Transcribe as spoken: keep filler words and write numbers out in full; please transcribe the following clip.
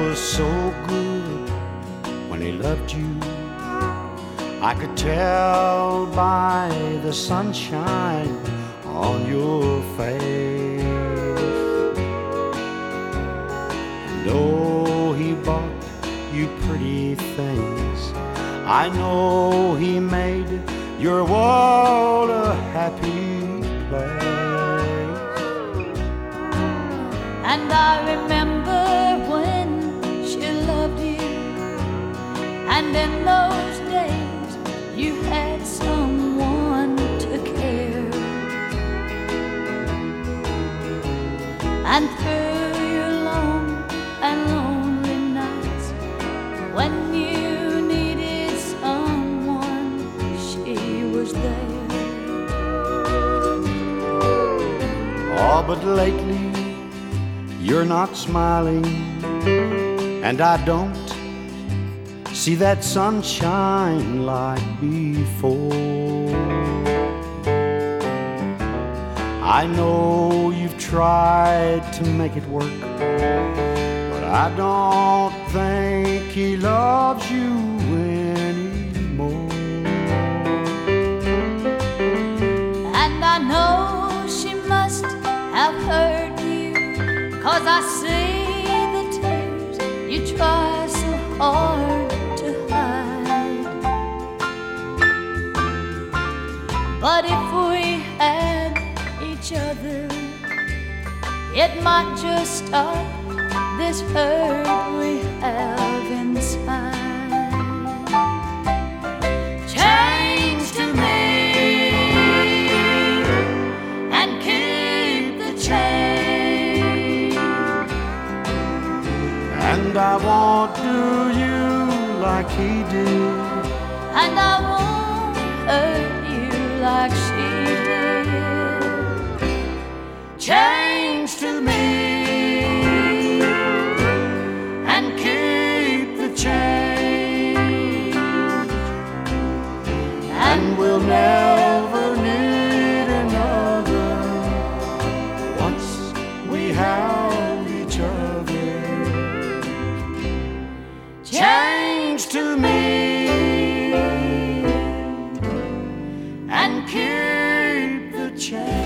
was so good when he loved you. I could tell by the sunshine on your face. And oh, he bought you pretty things. I know he made your world a happy place. And I remember when she loved you, and in those days you had someone to care. And through your long and lonely nights, when you needed someone, she was there. Oh, but lately you're not smiling, and I don't see that sunshine like before. I know you've tried to make it work, but I don't think he loves you anymore. And I know she must have hurt you, 'cause I see the tears you try so hard to hide. But if we had each other, it might just stop this hurt we have inside. Change to me and keep the change. And I won't do you like he did, And I won't hurt you like she did. change to me and keep the change, and we'll never need another once we have each other. Change to me and keep the change.